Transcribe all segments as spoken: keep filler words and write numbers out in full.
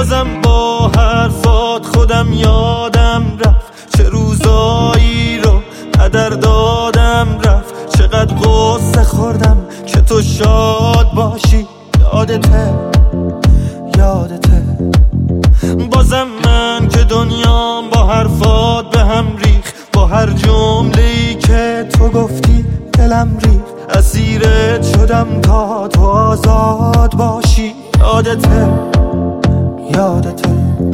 بازم با حرفات خودم یادم رفت چه روزایی رو قدر دادم رفت، چقدر غصه خوردم که تو شاد باشی. یادته یادته بازم من که دنیام با حرفات به هم ریخ، با هر جمله‌ای که تو گفتی دلم ریخ، اسیرت شدم تا تو آزاد باشی. یادته یادته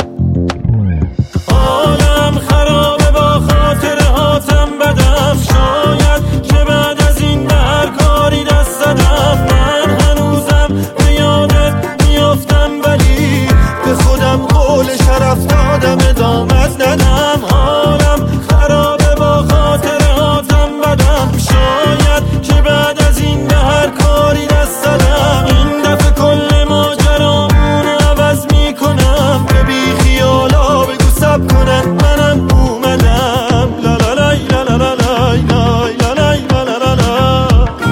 عالم خرابه با خاطرهاتم بدم، شاید که بعد از این به هر کاری دست زدم. من هنوزم به یادت میافتم ولی به خودم قول شرف دادم ادامت ندم. عالم خرابه با خاطرهاتم بدم، شاید که بعد از این به هر کاری دست زدم. این دفعه کل ماجرامون عوض میکنم، به بی خیالا بگو سب کنن منم اومدم. لا لا لای لا لا لا لای لای لا لای لا لا لا لا.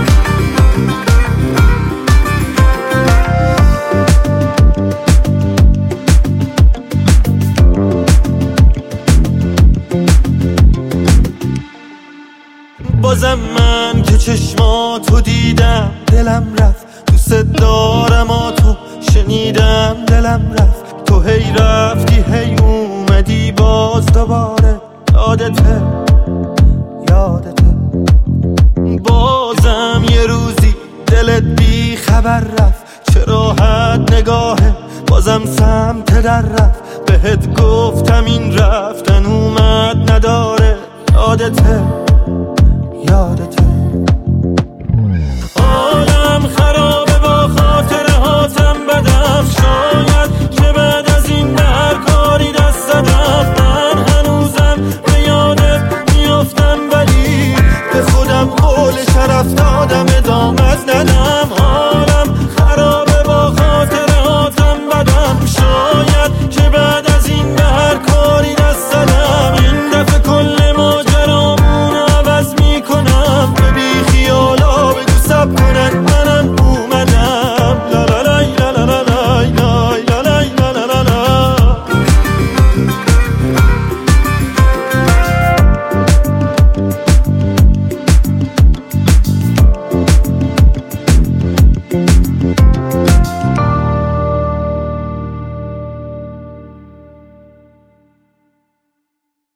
بازم من که چشماتو دیدم دلم رفت، دوست دارم آتو شنیدم دلم رفت. تو هی رفتی هی اومدی باز دوباره. یادته یادته بازم یه روزی دلت بی خبر رفت، چه راحت نگاهه بازم سمت در رفت. بهت گفتم این رفتن اومد نداره. یادته یادته عالم خرابه با خاطرهاتم بدم، شاید که بعد از این به هر کاری دست زدم. من هنوزم به یادت میافتم ولی به خودم قول شرف دادم ادامت ندم.